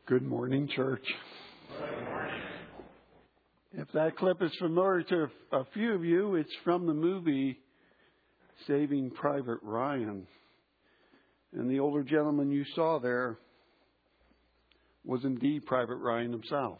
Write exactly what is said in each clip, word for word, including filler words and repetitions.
Good morning, church. If that clip is familiar to a few of you, it's from the movie Saving Private Ryan. And the older gentleman you saw there was indeed Private Ryan himself.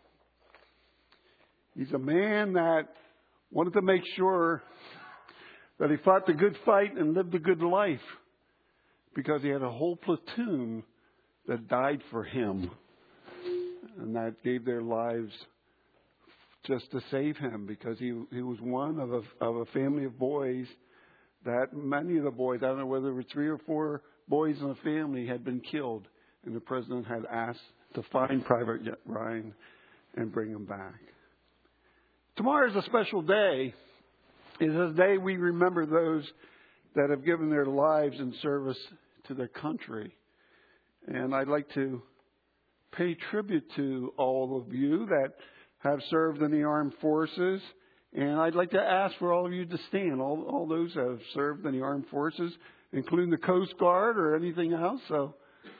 He's a man that wanted to make sure that he fought the good fight and lived a good life because he had a whole platoon that died for him and that gave their lives just to save him, because he he was one of a of a family of boys that many of the boys, I don't know whether it were three or four boys in the family, had been killed, and the president had asked to find Private Ryan and bring him back. Tomorrow is a special day. It is a day we remember those that have given their lives in service to their country. And I'd like to pay tribute to all of you that have served in the armed forces. And I'd like to ask for all of you to stand, all, all those that have served in the armed forces, including the Coast Guard or anything else. So,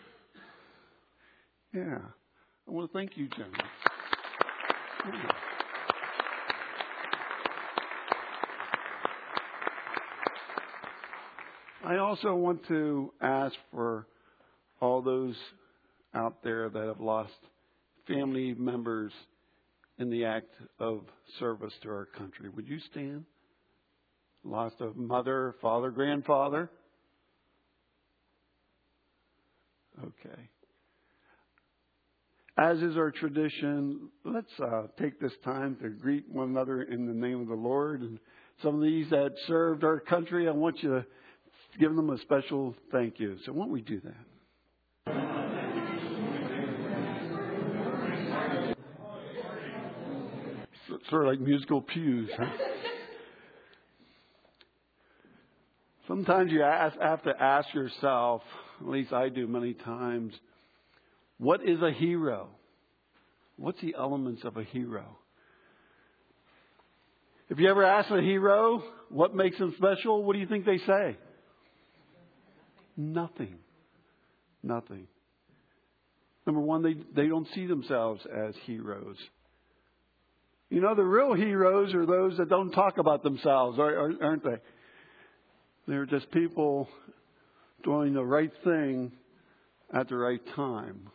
yeah, I want to thank you, Jim. Yeah. I also want to ask for all those out there that have lost family members in the act of service to our country. Would you stand? Lost a mother, father, grandfather? Okay. As is our tradition, let's uh, take this time to greet one another in the name of the Lord. And some of these that served our country, I want you to give them a special thank you. So why don't we do that? Sort of like musical pews, huh? Sometimes you ask, have to ask yourself, at least I do many times, what is a hero? What's the elements of a hero? If you ever ask a hero what makes him special, what do you think they say? Nothing. Nothing. Number one, they, they don't see themselves as heroes. You know, the real heroes are those that don't talk about themselves, aren't they? They're just people doing the right thing at the right time.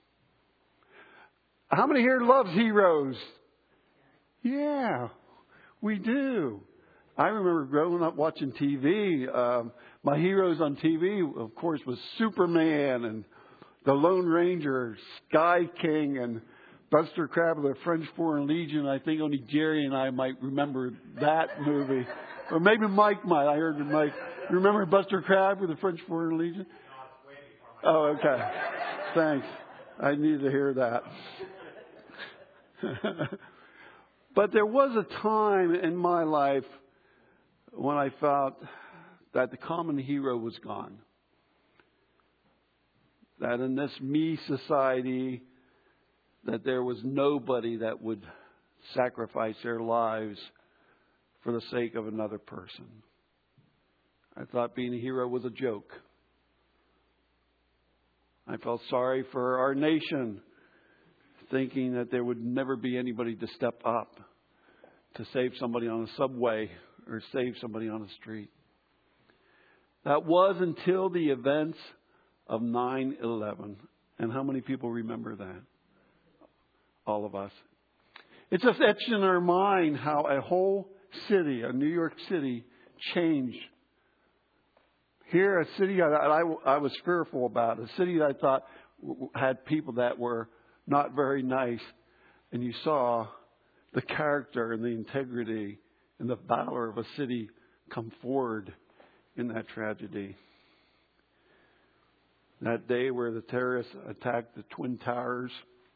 How many here loves heroes? Yeah, we do. I remember growing up watching T V. Um, my heroes on T V, of course, was Superman and the Lone Ranger, Sky King, and Buster Crabbe of the French Foreign Legion. I think only Jerry and I might remember that movie. Or maybe Mike might. I heard Mike. You remember Buster Crabbe with the French Foreign Legion? Oh, okay. Thanks. I needed to hear that. But there was a time in my life when I felt that the common hero was gone. That in this me society, that there was nobody that would sacrifice their lives for the sake of another person. I thought being a hero was a joke. I felt sorry for our nation, thinking that there would never be anybody to step up to save somebody on a subway or save somebody on the street. That was until the events of nine eleven. And how many people remember that? All of us. It's just etched in our mind how a whole city, a New York City, changed. Here, a city that I, I was fearful about, a city that I thought had people that were not very nice. And you saw the character and the integrity and the valor of a city come forward in that tragedy. That day where the terrorists attacked the Twin Towers,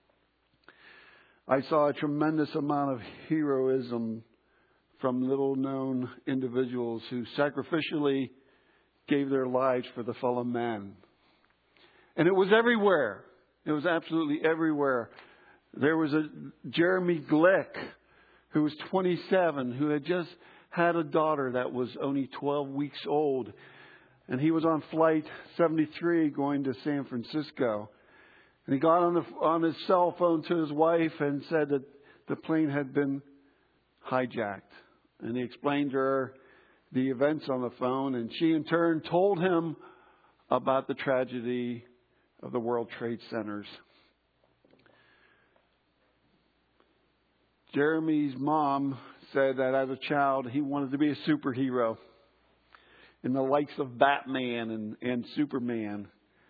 I saw a tremendous amount of heroism from little-known individuals who sacrificially gave their lives for the fellow man. And it was everywhere. It was absolutely everywhere. There was a Jeremy Glick, who was twenty-seven, who had just had a daughter that was only twelve weeks old. And he was on flight seventy-three going to San Francisco. And he got on the on his cell phone to his wife and said that the plane had been hijacked. And he explained to her the events on the phone, and she in turn told him about the tragedy of the World Trade Centers. Jeremy's mom said that as a child he wanted to be a superhero in the likes of Batman and, and Superman.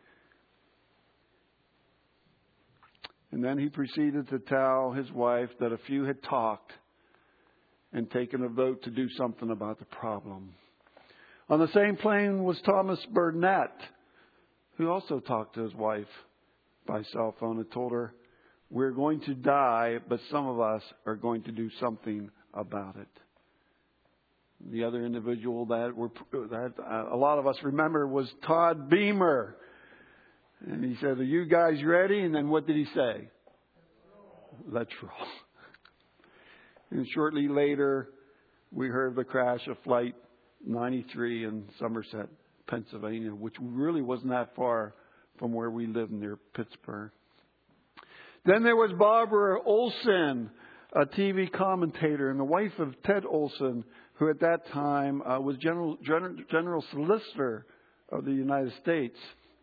And then he proceeded to tell his wife that a few had talked and taken a vote to do something about the problem. On the same plane was Thomas Burnett, who also talked to his wife by cell phone and told her, "We're going to die, but some of us are going to do something about it." The other individual that, were, that a lot of us remember was Todd Beamer. And he said, "Are you guys ready?" And then what did he say? "Let's roll." And shortly later, we heard the crash of Flight ninety-three in Somerset, Pennsylvania, which really wasn't that far from where we live near Pittsburgh. Then there was Barbara Olson, a T V commentator and the wife of Ted Olson, who at that time uh, was General, General, General Solicitor of the United States.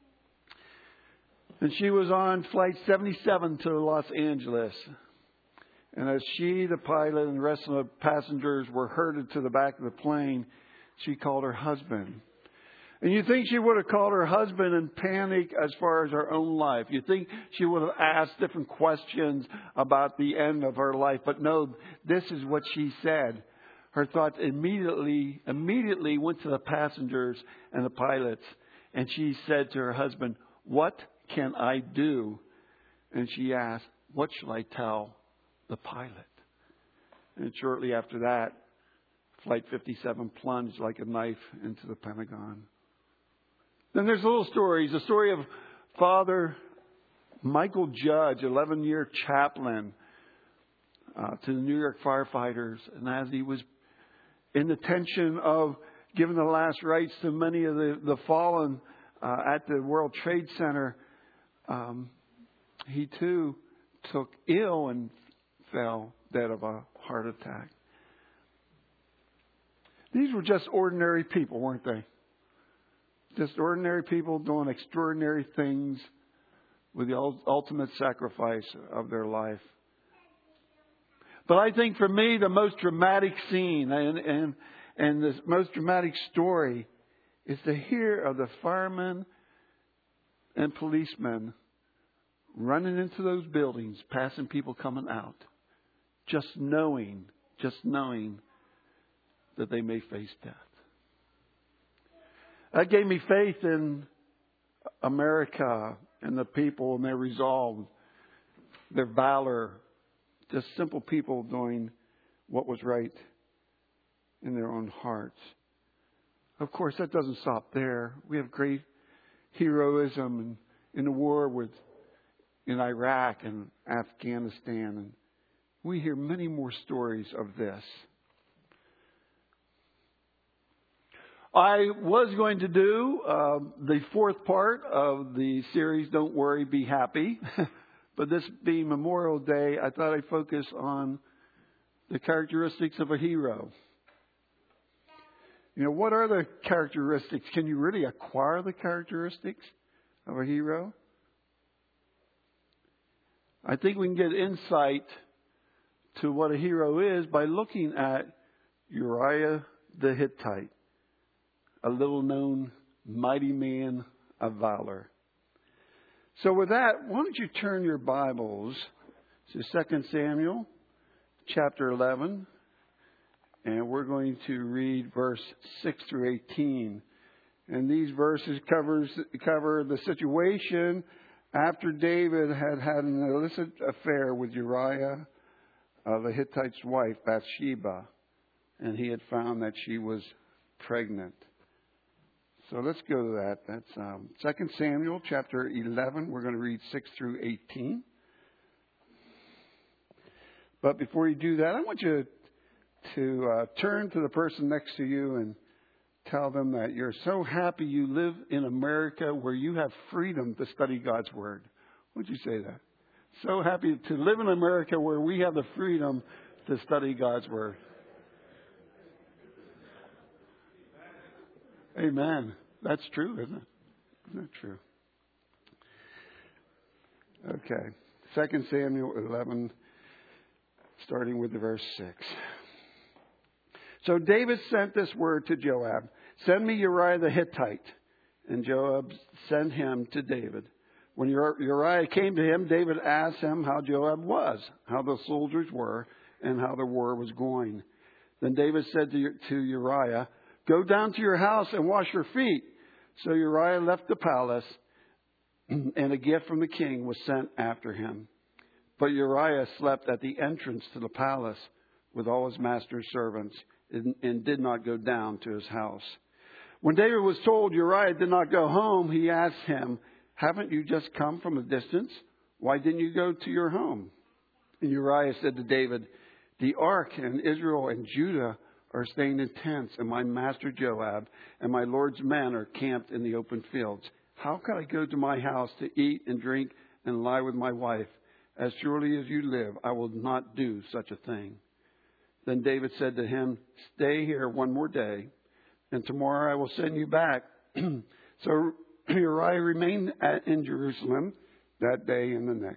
And she was on Flight seventy-seven to Los Angeles. And as she, the pilot, and the rest of the passengers were herded to the back of the plane, she called her husband. And you think she would have called her husband in panic as far as her own life. You think she would have asked different questions about the end of her life. But no, this is what she said. Her thoughts immediately, immediately went to the passengers and the pilots. And she said to her husband, "What can I do?" And she asked, "What shall I tell the pilot?" And shortly after that, Flight fifty-seven plunged like a knife into the Pentagon. Then there's little stories. The story of Father Michael Judge, eleven-year chaplain uh, to the New York firefighters. And as he was in the tension of giving the last rites to many of the, the fallen uh, at the World Trade Center, um, he too took ill and fell dead of a heart attack. These were just ordinary people, weren't they? Just ordinary people doing extraordinary things with the ultimate sacrifice of their life. But I think for me, the most dramatic scene and, and, and the most dramatic story is to hear of the firemen and policemen running into those buildings, passing people coming out, just knowing, just knowing that they may face death. That gave me faith in America and the people and their resolve, their valor, just simple people doing what was right in their own hearts. Of course, that doesn't stop there. We have great heroism in, in the war with in Iraq and Afghanistan, and we hear many more stories of this. I was going to do uh, the fourth part of the series, Don't Worry, Be Happy. But this being Memorial Day, I thought I'd focus on the characteristics of a hero. You know, what are the characteristics? Can you really acquire the characteristics of a hero? I think we can get insight to what a hero is by looking at Uriah the Hittite, a little known mighty man of valor. So with that, why don't you turn your Bibles to Second Samuel chapter eleven, and we're going to read verse six through eighteen. And these verses covers cover the situation after David had had an illicit affair with Uriah, uh, the Hittite's wife, Bathsheba, and he had found that she was pregnant. So let's go to that. That's um, Second Samuel chapter eleven. We're going to read six through eighteen. But before you do that, I want you to uh, turn to the person next to you and tell them that you're so happy you live in America where you have freedom to study God's Word. Would you say that? So happy to live in America where we have the freedom to study God's Word. Amen. That's true, isn't it? Isn't that true? Okay. Second Samuel eleven, starting with the verse six. So David sent this word to Joab. Send me Uriah the Hittite. And Joab sent him to David. When Uriah came to him, David asked him how Joab was, how the soldiers were, and how the war was going. Then David said to, to Uriah, go down to your house and wash your feet. So Uriah left the palace, and a gift from the king was sent after him. But Uriah slept at the entrance to the palace with all his master's servants, and, and did not go down to his house. When David was told Uriah did not go home, he asked him, haven't you just come from a distance? Why didn't you go to your home? And Uriah said to David, the ark and Israel and Judah are staying in tents, and my master Joab and my Lord's men are camped in the open fields. How could I go to my house to eat and drink and lie with my wife? As surely as you live, I will not do such a thing. Then David said to him, stay here one more day, and tomorrow I will send you back. So Uriah remained at, in Jerusalem that day and the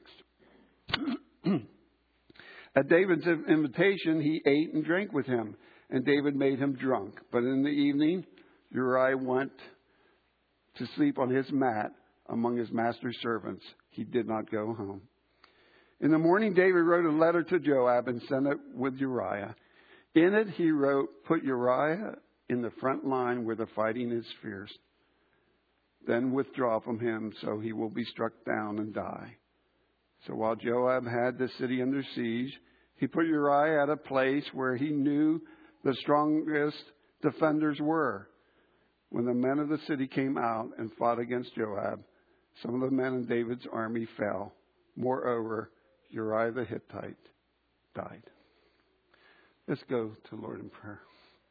next. At David's invitation, he ate and drank with him, and David made him drunk. But in the evening, Uriah went to sleep on his mat among his master's servants. He did not go home. In the morning, David wrote a letter to Joab and sent it with Uriah. In it, he wrote, put Uriah in the front line where the fighting is fierce. Then withdraw from him so he will be struck down and die. So while Joab had the city under siege, he put Uriah at a place where he knew the strongest defenders were. When the men of the city came out and fought against Joab, some of the men in David's army fell. Moreover, Uriah the Hittite died. Let's go to the Lord in prayer.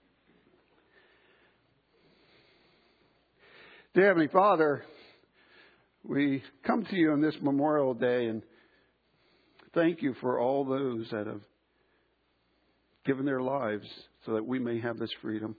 Dear Heavenly Father, we come to you on this Memorial Day and thank you for all those that have given their lives so that we may have this freedom.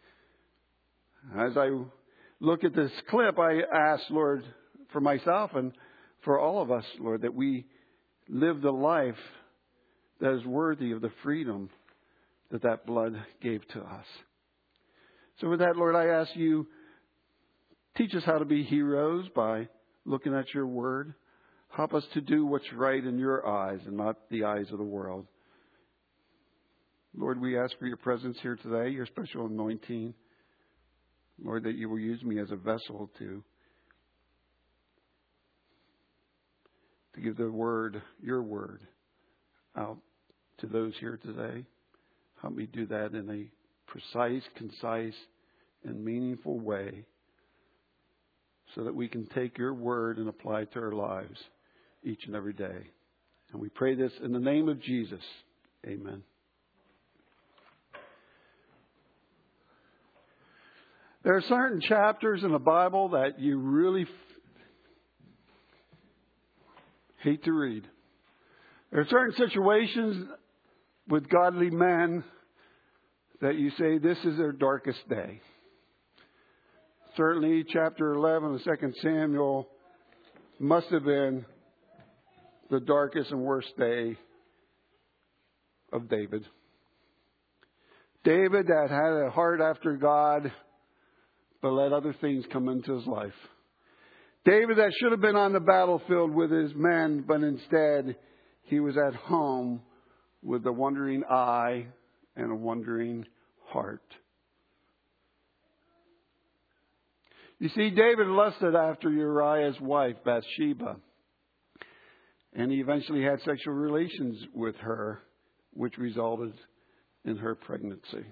As I look at this clip, I ask, Lord, for myself and for all of us, Lord, that we live the life that is worthy of the freedom that that blood gave to us. So with that, Lord, I ask you, teach us how to be heroes by looking at your word. Help us to do what's right in your eyes and not the eyes of the world. Lord, we ask for your presence here today, your special anointing. Lord, that you will use me as a vessel to, to give the word, your word, out to those here today. Help me do that in a precise, concise, and meaningful way so that we can take your word and apply it to our lives each and every day. And we pray this in the name of Jesus. Amen. There are certain chapters in the Bible that you really f- hate to read. There are certain situations with godly men that you say this is their darkest day. Certainly chapter eleven of Second Samuel must have been the darkest and worst day of David. David that had a heart after God, but let other things come into his life. David that should have been on the battlefield with his men, but instead he was at home with a wandering eye and a wandering heart. You see, David lusted after Uriah's wife, Bathsheba, and he eventually had sexual relations with her, which resulted in her pregnancy.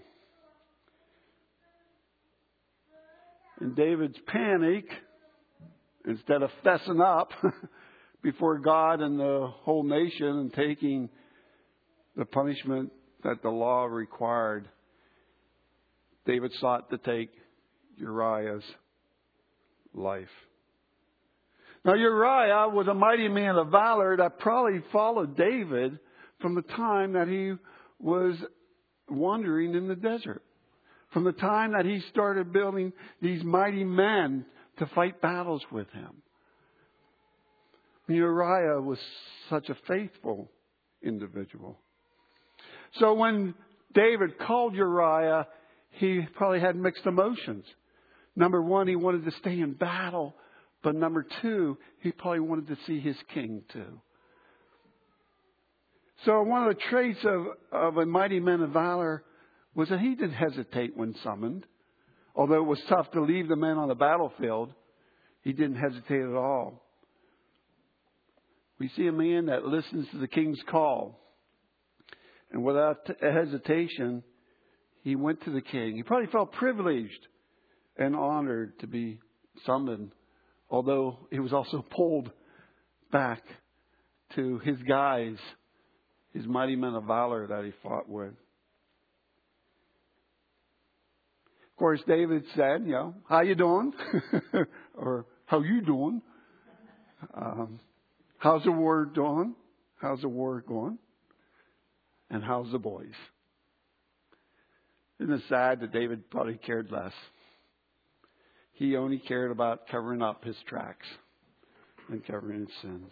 In David's panic, instead of fessing up before God and the whole nation and taking the punishment that the law required, David sought to take Uriah's life. Now Uriah was a mighty man of valor that probably followed David from the time that he was wandering in the desert. From the time that he started building these mighty men to fight battles with him. Uriah was such a faithful individual. So when David called Uriah, he probably had mixed emotions. Number one, he wanted to stay in battle. But number two, he probably wanted to see his king too. So one of the traits of, of a mighty man of valor was that he didn't hesitate when summoned. Although it was tough to leave the men on the battlefield, he didn't hesitate at all. We see a man that listens to the king's call. And without hesitation, he went to the king. He probably felt privileged and honored to be summoned. Although he was also pulled back to his guys, his mighty men of valor that he fought with. Of course, David said, you know, how you doing? Or how you doing? Um, how's the war doing? How's the war going? And how's the boys? Isn't it sad that David probably cared less? He only cared about covering up his tracks and covering his sins.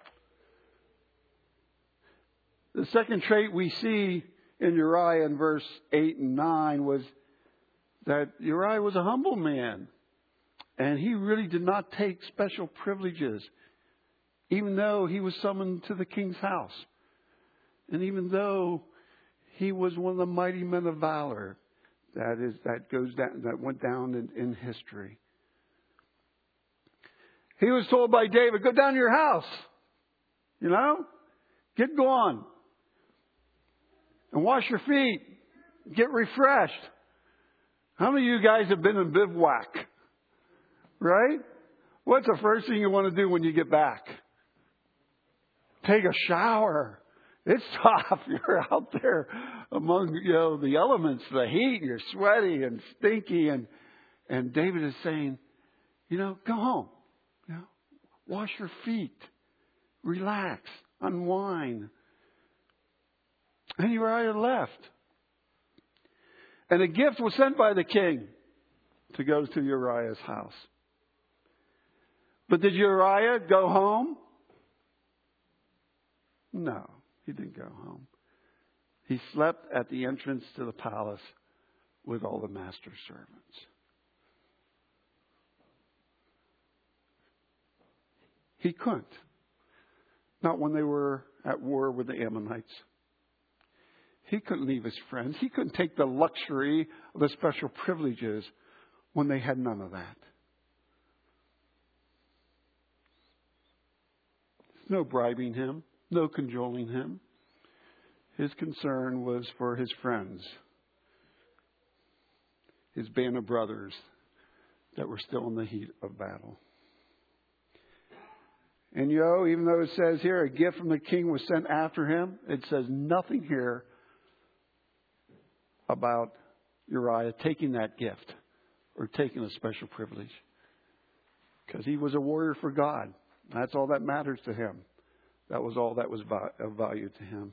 The second trait we see in Uriah in verse eight and nine was that Uriah was a humble man. And he really did not take special privileges, even though he was summoned to the king's house. And even though he was one of the mighty men of valor that is that goes down that went down in, in history. He was told by David, go down to your house. You know? Get going. And wash your feet. Get refreshed. How many of you guys have been in bivouac? Right? What's the first thing you want to do when you get back? Take a shower. It's tough. You're out there among, you know, the elements, the heat. You're sweaty and stinky. And, and David is saying, you know, go home. You know, wash your feet. Relax. Unwind. And Uriah left. And a gift was sent by the king to go to Uriah's house. But did Uriah go home? No, he didn't go home. He slept at the entrance to the palace with all the master's servants. He couldn't. Not when they were at war with the Ammonites. He couldn't leave his friends. He couldn't take the luxury of the special privileges when they had none of that. No bribing him, no cajoling him. His concern was for his friends, his band of brothers that were still in the heat of battle. And you know, even though it says here a gift from the king was sent after him, it says nothing here about Uriah taking that gift or taking a special privilege. Because he was a warrior for God. That's all that matters to him. That was all that was of value to him.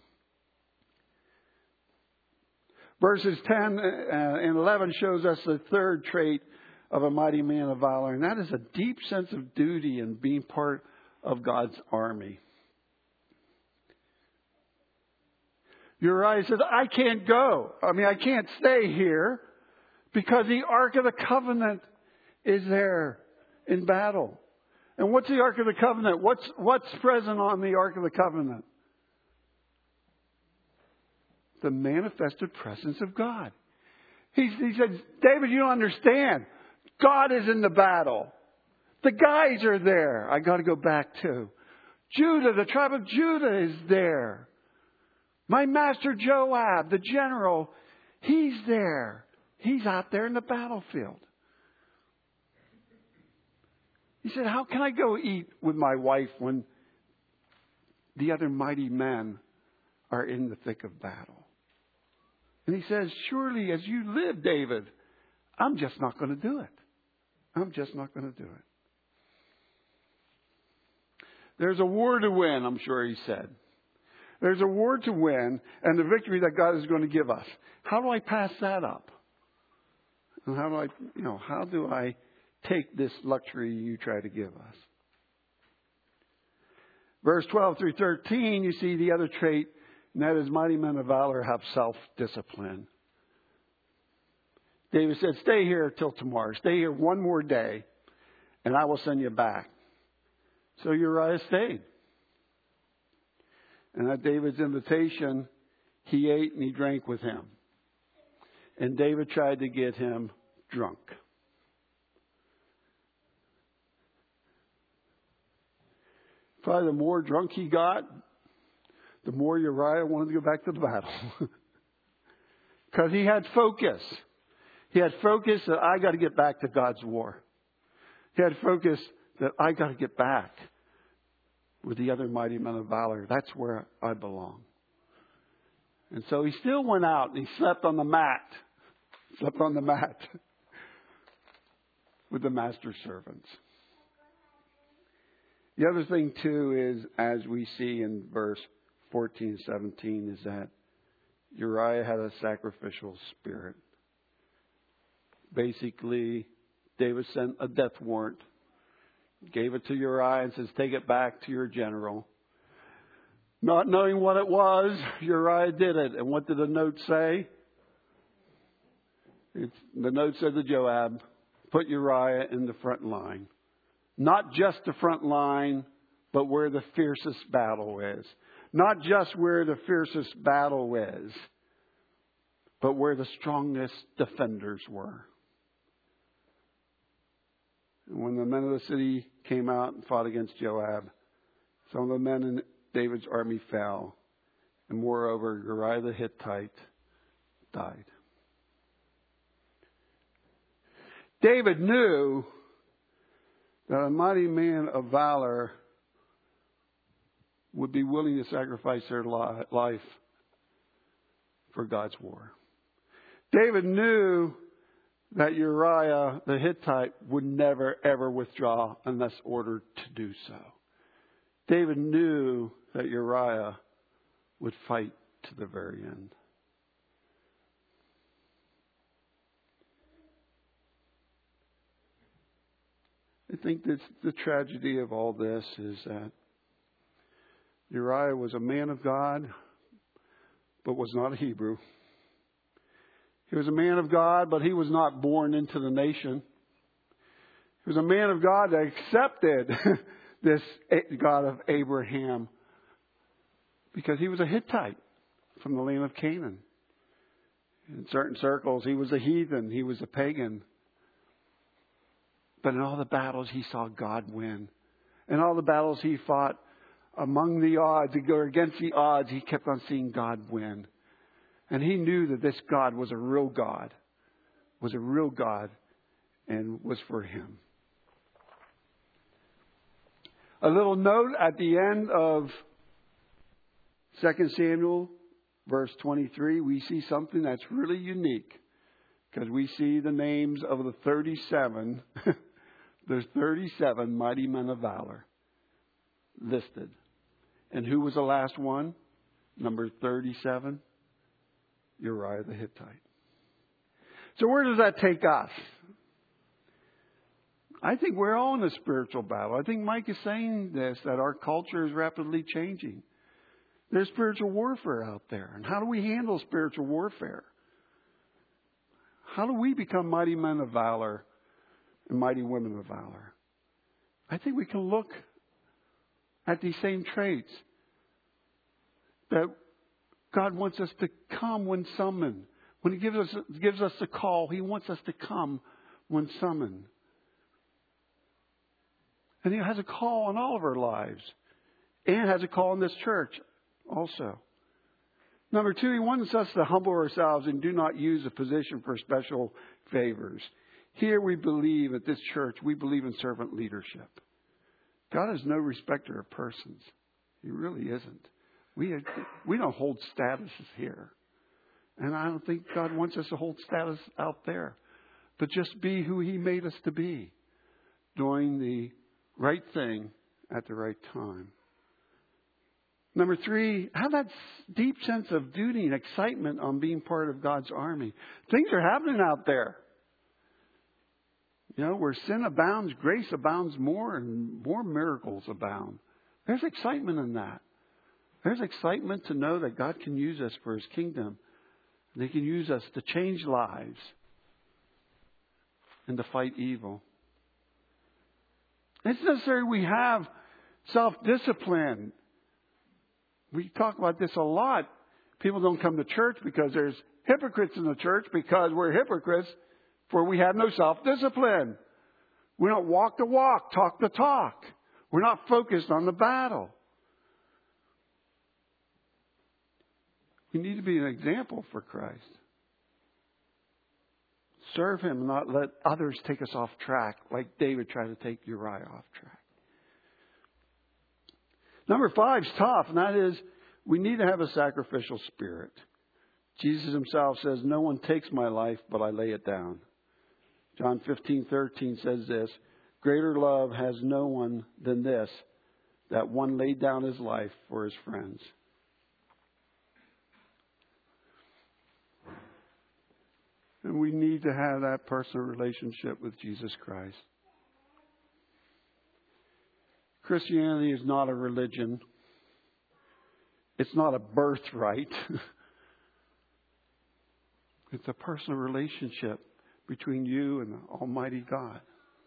Verses ten and eleven shows us the third trait of a mighty man of valor. And that is a deep sense of duty in being part of God's army. Uriah says, I can't go. I mean, I can't stay here because the Ark of the Covenant is there in battle. And what's the Ark of the Covenant? What's, what's present on the Ark of the Covenant? The manifested presence of God. He, he said, David, you don't understand. God is in the battle. The guys are there. I got to go back too. Judah, the tribe of Judah is there. My master Joab, the general, he's there. He's out there in the battlefield. He said, how can I go eat with my wife when the other mighty men are in the thick of battle? And he says, surely as you live, David, I'm just not going to do it. I'm just not going to do it. There's a war to win, I'm sure he said. There's a war to win and the victory that God is going to give us. How do I pass that up? And how do I, you know, how do I take this luxury you try to give us? Verse twelve through thirteen, you see the other trait, and that is mighty men of valor have self-discipline. David said, stay here till tomorrow. Stay here one more day, and I will send you back. So Uriah stayed. And at David's invitation, he ate and he drank with him. And David tried to get him drunk. Probably the more drunk he got, the more Uriah wanted to go back to the battle. Because he had focus. He had focus that I got to get back to God's war. He had focus that I got to get back with the other mighty men of valor. That's where I belong. And so he still went out and he slept on the mat. Slept on the mat with the master servants. The other thing, too, is as we see in verse fourteen, seventeen, is that Uriah had a sacrificial spirit. Basically, David sent a death warrant, gave it to Uriah and says, take it back to your general. Not knowing what it was, Uriah did it. And what did the note say? It's, the note said to Joab, put Uriah in the front line. Not just the front line, but where the fiercest battle is. Not just where the fiercest battle is, but where the strongest defenders were. And when the men of the city came out and fought against Joab, some of the men in David's army fell. And moreover, Uriah the Hittite died. David knew that a mighty man of valor would be willing to sacrifice their life for God's war. David knew that Uriah the Hittite would never, ever withdraw unless ordered to do so. David knew that Uriah would fight to the very end. I think that the tragedy of all this is that Uriah was a man of God, but was not a Hebrew. He was a man of God, but he was not born into the nation. He was a man of God that accepted this God of Abraham because he was a Hittite from the land of Canaan. In certain circles, he was a heathen. He was a pagan. But in all the battles, he saw God win. In all the battles he fought among the odds, or against the odds, he kept on seeing God win. And he knew that this God was a real God, was a real God, and was for him. A little note at the end of Second Samuel, verse twenty-three, we see something that's really unique. Because we see the names of the thirty-seven, there's thirty-seven mighty men of valor listed. And who was the last one? Number thirty-seven, Uriah the Hittite. So where does that take us? I think we're all in a spiritual battle. I think Mike is saying this, that our culture is rapidly changing. There's spiritual warfare out there. And how do we handle spiritual warfare? How do we become mighty men of valor and mighty women of valor? I think we can look at these same traits. That God wants us to come when summoned. When He gives us, gives us the call, He wants us to come when summoned. And He has a call on all of our lives. And has a call in this church also. Number two, He wants us to humble ourselves and do not use a position for special favors. Here we believe at this church, we believe in servant leadership. God is no respecter of persons. He really isn't. We, we don't hold statuses here. And I don't think God wants us to hold status out there. But just be who He made us to be. Doing the right thing at the right time. Number three, have that deep sense of duty and excitement on being part of God's army. Things are happening out there. You know, where sin abounds, grace abounds more, and more miracles abound. There's excitement in that. There's excitement to know that God can use us for His kingdom. And He can use us to change lives and to fight evil. It's necessary we have self-discipline. We talk about this a lot. People don't come to church because there's hypocrites in the church because we're hypocrites, for we have no self-discipline. We don't walk the walk, talk the talk. We're not focused on the battle. We need to be an example for Christ. Serve Him and not let others take us off track like David tried to take Uriah off track. Number five is tough, and that is we need to have a sacrificial spirit. Jesus Himself says, no one takes my life, but I lay it down. John fifteen thirteen says this, greater love has no one than this, that one laid down his life for his friends. And we need to have that personal relationship with Jesus Christ. Christianity is not a religion. It's not a birthright. It's a personal relationship between you and the Almighty God.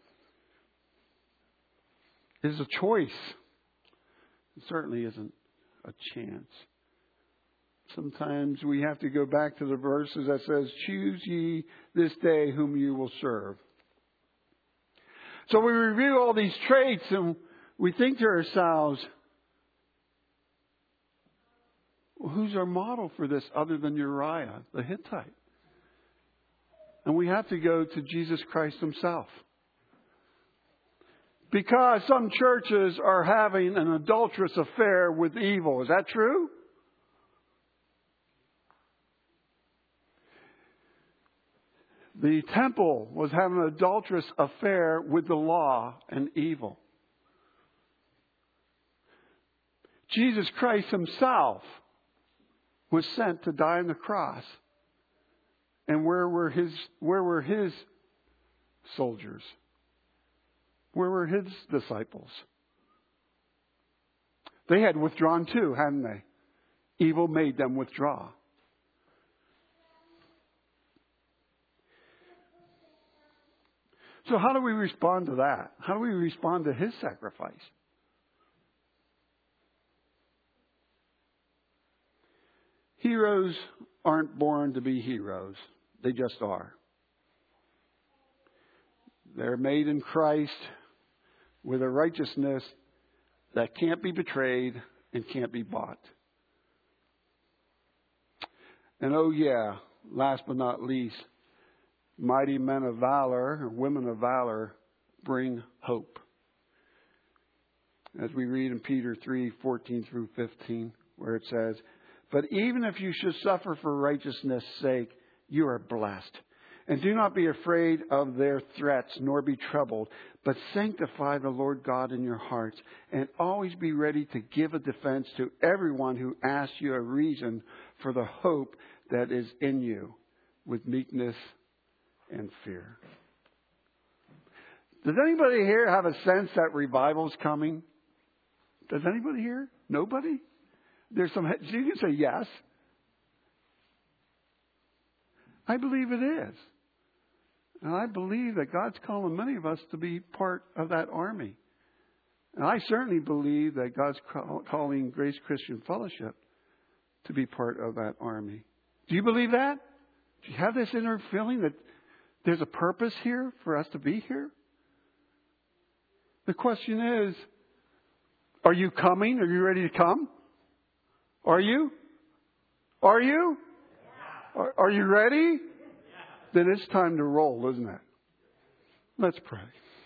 It is a choice. It certainly isn't a chance. Sometimes we have to go back to the verses that says, choose ye this day whom you will serve. So we review all these traits and we think to ourselves, well, who's our model for this other than Uriah the Hittite? And we have to go to Jesus Christ Himself. Because some churches are having an adulterous affair with evil. Is that true? The temple was having an adulterous affair with the law and evil. Jesus Christ Himself was sent to die on the cross. And where were his, where were his soldiers? Where were His disciples? They had withdrawn too, hadn't they? Evil made them withdraw. So how do we respond to that? How do we respond to His sacrifice? Heroes aren't born to be heroes. They just are. They're made in Christ with a righteousness that can't be betrayed and can't be bought. And oh yeah, last but not least, mighty men of valor or women of valor bring hope. As we read in Peter three fourteen through fifteen, where it says, but even if you should suffer for righteousness' sake, you are blessed. And do not be afraid of their threats, nor be troubled, but sanctify the Lord God in your hearts, and always be ready to give a defense to everyone who asks you a reason for the hope that is in you, with meekness and fear. Does anybody here have a sense that revival's coming? Does anybody here? Nobody? There's some. You can say yes. I believe it is. And I believe that God's calling many of us to be part of that army. And I certainly believe that God's calling Grace Christian Fellowship to be part of that army. Do you believe that? Do you have this inner feeling that there's a purpose here for us to be here? The question is, are you coming? Are you ready to come? Are you? Are you? Are, are you ready? Then it's time to roll, isn't it? Let's pray.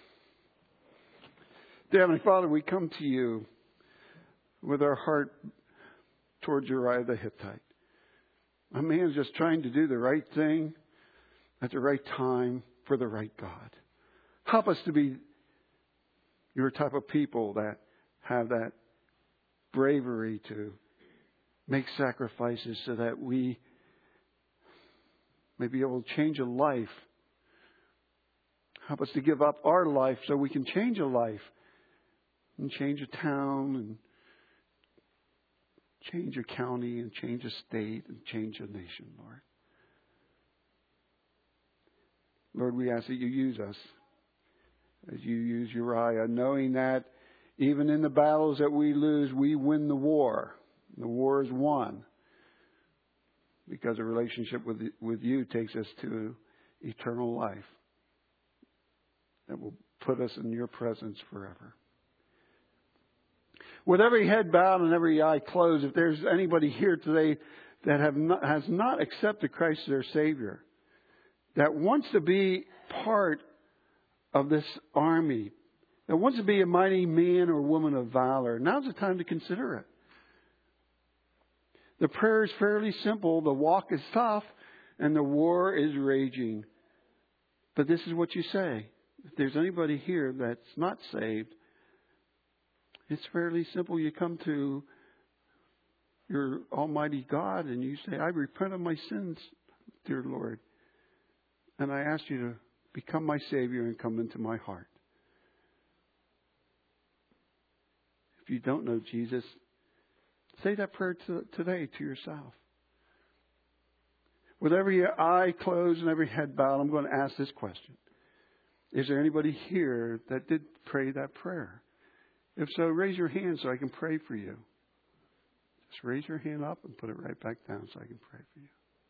Dear Heavenly Father, we come to you with our heart towards Uriah the Hittite. A man just trying to do the right thing at the right time for the right God. Help us to be your type of people that have that bravery to make sacrifices so that we may be able to change a life. Help us to give up our life so we can change a life and change a town and change a county and change a state and change a nation, Lord. Lord, we ask that you use us as you use Uriah, knowing that even in the battles that we lose, we win the war. The war is won because a relationship with with you takes us to eternal life that will put us in your presence forever. With every head bowed and every eye closed, if there's anybody here today that have not, has not accepted Christ as their Savior, that wants to be part of this army, that wants to be a mighty man or woman of valor, now's the time to consider it. The prayer is fairly simple. The walk is tough and the war is raging. But this is what you say. If there's anybody here that's not saved, it's fairly simple. You come to your Almighty God and you say, I repent of my sins, dear Lord. And I ask you to become my Savior and come into my heart. If you don't know Jesus, say that prayer to, today to yourself. With every eye closed and every head bowed, I'm going to ask this question. Is there anybody here that did pray that prayer? If so, raise your hand so I can pray for you. Just raise your hand up and put it right back down so I can pray for you.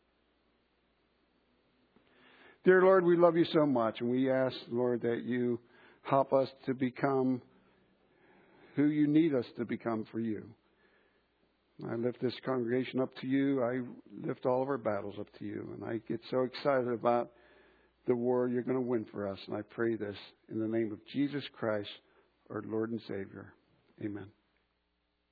Dear Lord, we love you so much, and we ask, Lord, that you help us to become who you need us to become for you. I lift this congregation up to you. I lift all of our battles up to you, and I get so excited about the war you're going to win for us, and I pray this in the name of Jesus Christ, our Lord and Savior. Amen.